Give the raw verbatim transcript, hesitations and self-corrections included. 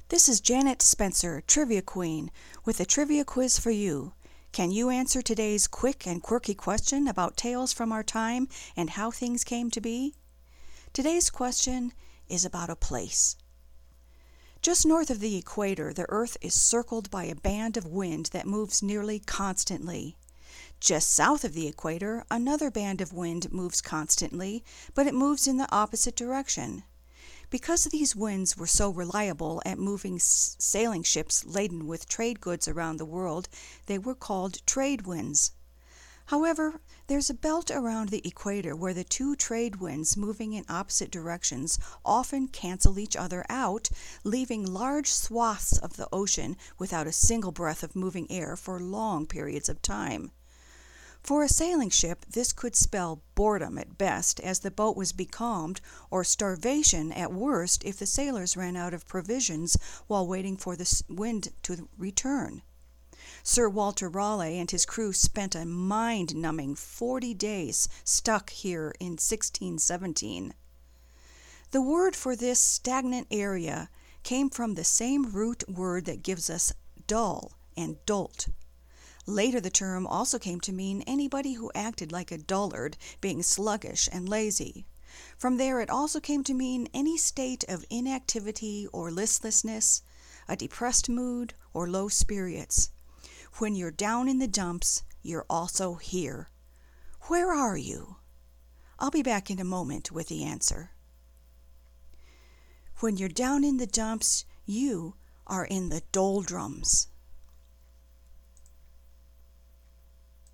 This is Janet Spencer, Trivia Queen, with a trivia quiz for you. Can you answer today's quick and quirky question about tales from our time and how things came to be? Today's question is about a place. Just north of the equator, the Earth is circled by a band of wind that moves nearly constantly. Just south of the equator, another band of wind moves constantly, but it moves in the opposite direction. Because these winds were so reliable at moving s- sailing ships laden with trade goods around the world, they were called trade winds. However, there's a belt around the equator where the two trade winds moving in opposite directions often cancel each other out, leaving large swaths of the ocean without a single breath of moving air for long periods of time. For a sailing ship, this could spell boredom at best, as the boat was becalmed, or starvation at worst if the sailors ran out of provisions while waiting for the wind to return. Sir Walter Raleigh and his crew spent a mind-numbing forty days stuck here in sixteen seventeen. The word for this stagnant area came from the same root word that gives us dull and dolt. Later, the term also came to mean anybody who acted like a dullard, being sluggish and lazy. From there, it also came to mean any state of inactivity or listlessness, a depressed mood, or low spirits. When you're down in the dumps, you're also here. Where are you? I'll be back in a moment with the answer. When you're down in the dumps, you are in the doldrums.